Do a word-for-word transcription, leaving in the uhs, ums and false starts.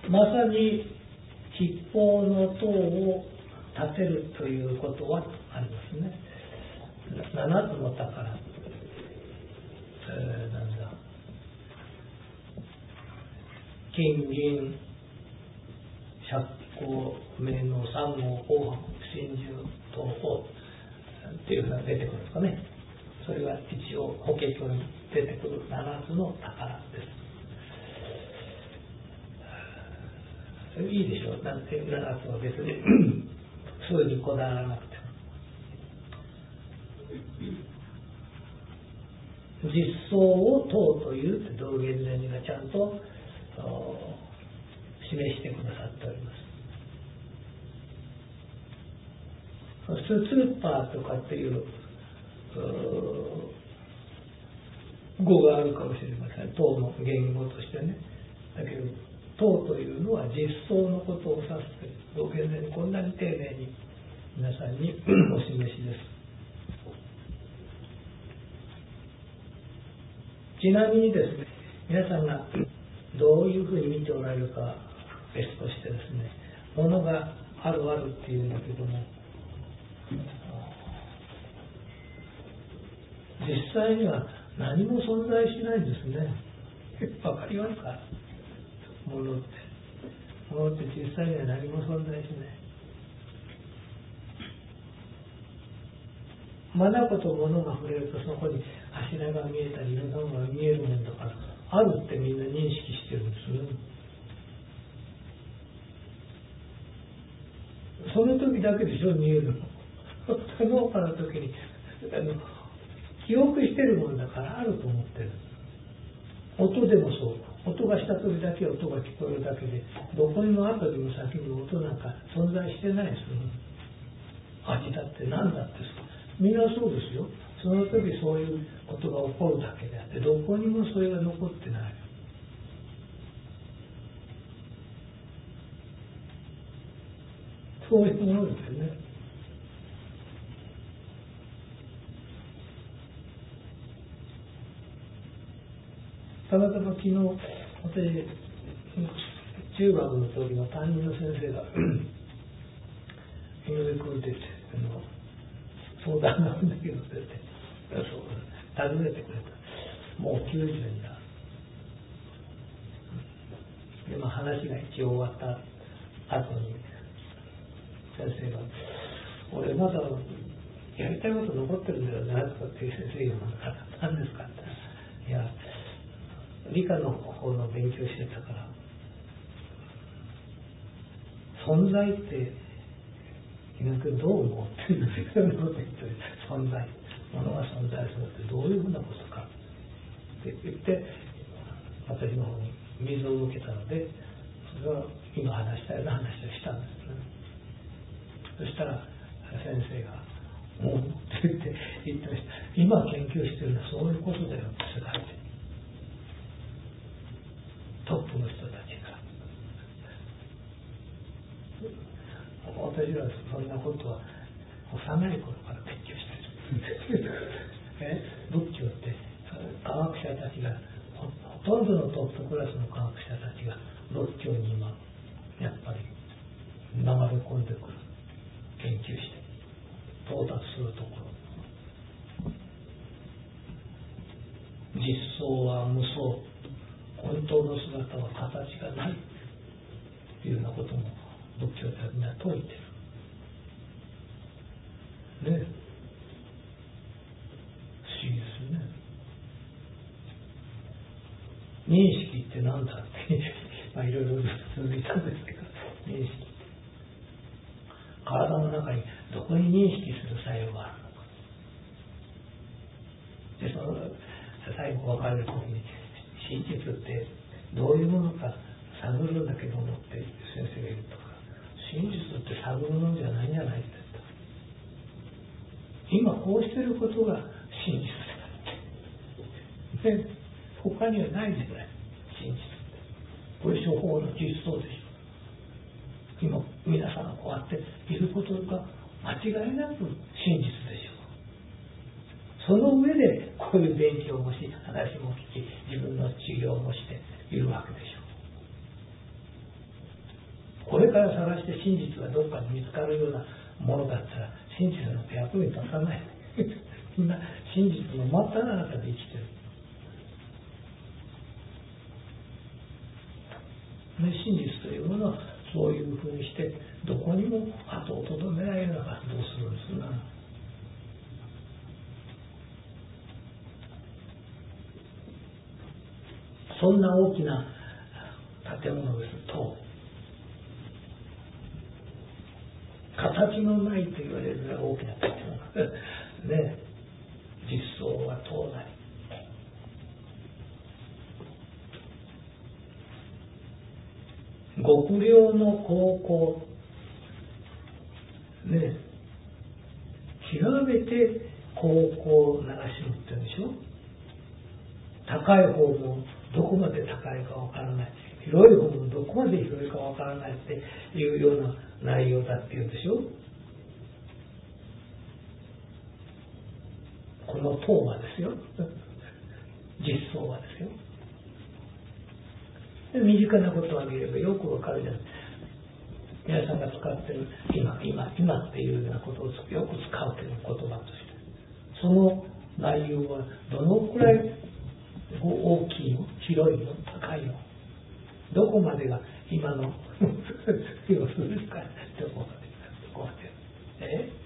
まさに吉報の塔を建てるということはありますね。七つの宝、えー、なんだ金銀釈光明の三号紅白真珠東宝っていうのが出てくるんですかね。それが一応法華経に出てくる七つの宝です。いいでしょう。なんて七つは別に数にこだわらなくても、実相を塔というって道元禅師がちゃんと示してくださっております。スーパーとかっていう語があるかもしれません。塔の言語としてね。だけど塔というのは実相のことを指すという道元禅師こんなに丁寧に皆さんにお示しです。ちなみにですね、皆さんがどういうふうに見ておられるかは別としてですね、ものがあるあるっていうんだけども、実際には何も存在しないんですね。わかりますか？ものって。ものって実際には何も存在しない。眼と物が触れるとそこに柱が見えたりいろんなものが見えるもんだから、あるってみんな認識してるんですね。その時だけでしょ、見えるの。その他の時にあの記憶してるもんだからあると思ってる。音でもそう。音がした時だけ音が聞こえるだけで、どこにも後にも先にも音なんか存在してないですよね。味だって何だってみんなそうですよ。その時そういうことが起こるだけであって、どこにもそれが残ってない。そういうものですよね。たまたま昨日、私、中学の時の担任の先生が井上君って言って、あの相談なんだけどって言って、そう訪ねてくれた。もうきゅうじゅうになる。で、まあ、話が一応終わった後に、先生が、俺まだやりたいこと残ってるんだよなとかっていう先生が何ですかって言ったら、いや、理科の方の勉強してたから、存在って今君どう思うっていうそういうこと言って、存在、ものが存在するってどういうふうなことかって言って、私の方に水を向けたので、それは今話したような話をしたんですね。そしたら先生が「もう」って言って言ってました。今研究してるのはそういうことだよって世界でトップの人たちが。私はそんなことは幼い頃から勉強してるえ仏教って科学者たちがほとんどのトップクラスの科学者たちが仏教に今やっぱり流れ込んでくる、研究して到達するところ。実相は無相、本当の姿は形がないというようなことも仏教的には説いてるね。不思議ですね。認識って何だってまあいろいろ続いたんですけど、認識、体の中にどこに認識する作用があるのか。でその最後分かれる時に真実ってどういうものか探るんだけどもって先生が言うとか、真実って探るものじゃないんじゃないって言った。今こうしてることが真実だって。で他にはないじゃない、真実って。これ処方の実相でしょ。今皆さんがこうやっていることが間違いなく真実でしょう。その上でこういう勉強もし、話も聞き、自分の治療もしているわけでしょこれから探して真実がどっかに見つかるようなものだったら真実の役に立たないみんな真実の真っただ中で生きてる。真実というものはそういうふうにしてどこにも後をとどめられるような活動をするんですな。そんな大きな建物ですと、形のないと言われるような大きな建物ね、実相は塔なり。極良の高校ね、極めて高校を流し持ってるでしょ。高い方もどこまで高いかわからない、広い方もどこまで広いかわからないっていうような内容だっていうんでしょ。この塔はですよ実相はですよ。身近なことを挙げればよくわかるじゃない。皆さんが使ってる今今今っていうようなことをよく使うけど言葉として、その内容はどのくらい大きいの、広いの、高いの、どこまでが今の様子ですか、どこまでどこまでえ